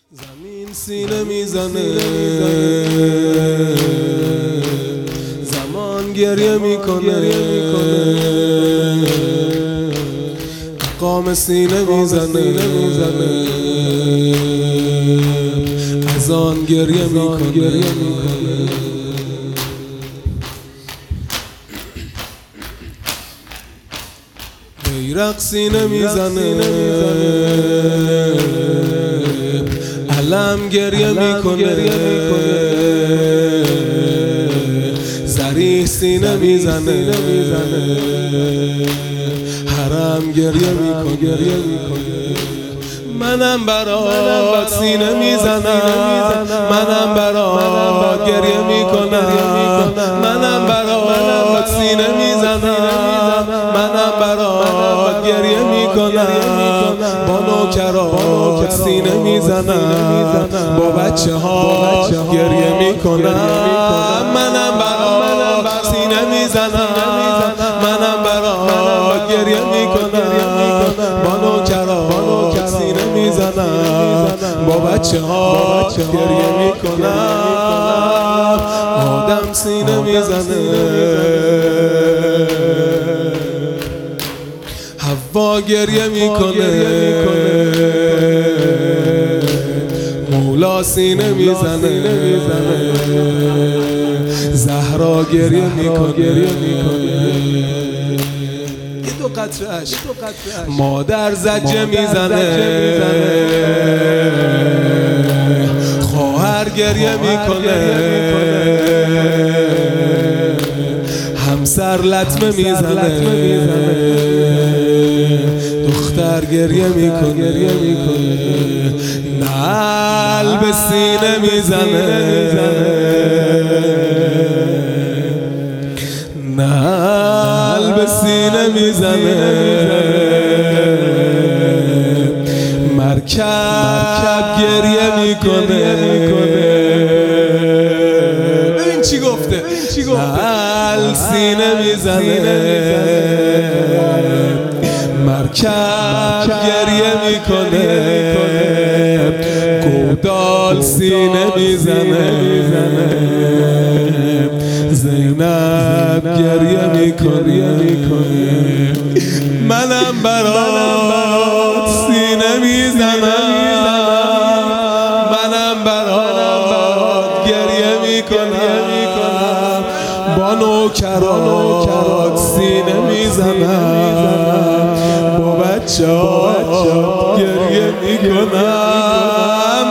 زمین سینه میزنه، زمان گریه میکنه، مقام سینه میزنه، از آن گریه میکنه. بیرق سینه میزنه، علم گریه میکنه، زریح سینه میزنه، حرم گریه میکنه. منم برات سینه میزنم، منم برات گریه میکنم، منم برات سینه میزنم، منم برات گریه میکنم، با نوکرات سینه میزنم، با بچه ها گریه میکنم. منم برات سینه میزنم، منم برات گریه میکنم، با نوکرات سینه میزنم، با بچه ها گریه میکنم. آدم سینه میزنه، حوا گریه میکنه، مولا سینه میزنه، زهرا گریه میکنه. دو قطره اشک مادر زجه میزنه، خواهر گریه میکنه، همسر لطمه میزنه، دختر گریه میکنه، نعل به سینه میزنه، نعل به سینه میزنه، مرکب گریه میکنه. ببین چی گفته، نعل سینه میزنه، مرکب گریه میکنه، گودال سینه میزنه، زینب گریه میکنه. منم برات سینه میزنم، منم برات گریه میکنم، با نوکرات سینه میزنم، با بچه ها گریه میکنم.